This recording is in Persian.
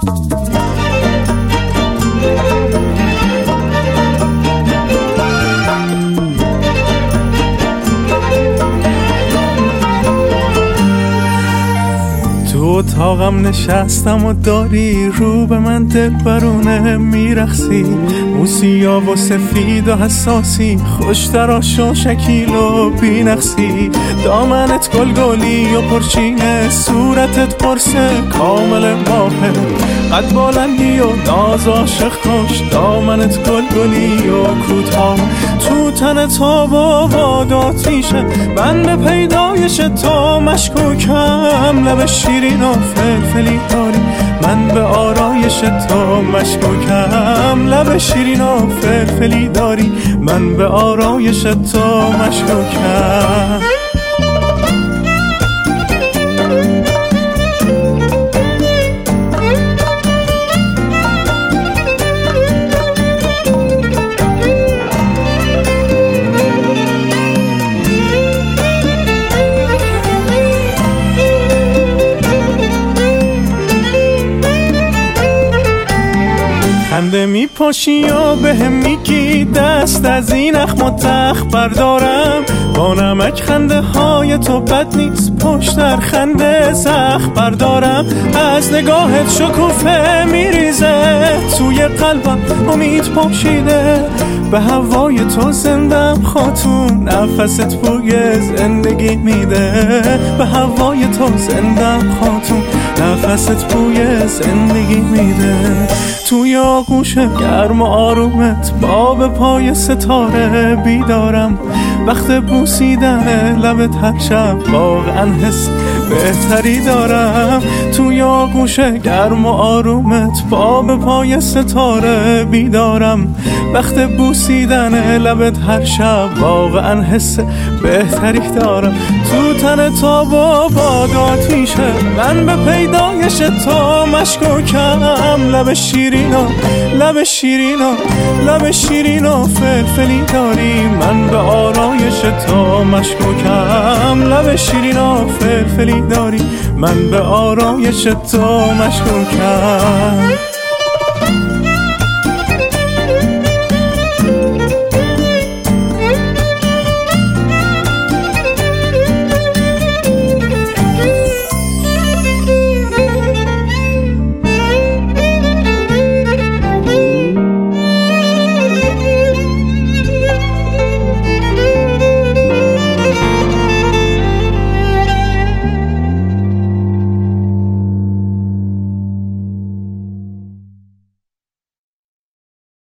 اتاقم نشستم و داری رو به من دل برونه میرخسی، موسیا و سفید و حساسی، خوشتراش و شکیل و بینقصی، دامنت گلگلی و پرچینه، صورتت قرصه کامل ماهه، قد بلندی و ناز عاشق کش، دامنت گلگلی و کوتاه، تو تنت آب و آتیشه، من به پیدایش تو مشکوکم، لب شیرین و فلفلی داری، من به آرایش تو مشکوکم، لب شیرین و فلفلی داری، من به آرایش تو مشکوکم. خنده میپاشی و بهم میگی دست از این اخم و تخ بردارم، با نمک خنده های تو بد نیست، پشت در خنده سخ بردارم، از نگاهت شکوفه میریزه، توی قلبم امید پاشیده، به هوای تو زندم خاتون، نفست بوی زندگی میده، به هوای تو زندم خاتون، نفست بوی زندگی میده، توی آغوش گرم و آرومت باب پای ستاره بیدارم، وقت بوسیدن لبت هر شب واقعا حس بهتری دارم، توی آغوش گرم و آرومت باب پای ستاره بیدارم، وقت بوسیدن لبت هر شب واقعا حس بهتری دارم، تو تن تاب و بادات میشه، من به پیدایش تو مشکوکم، لب شیرینا لب شیرینا لب شیرینا فلفلی داری، من به آرایش تو مشکوکم، لب شیرینا فلفلی داری، من به آرایش تو مشکوکم.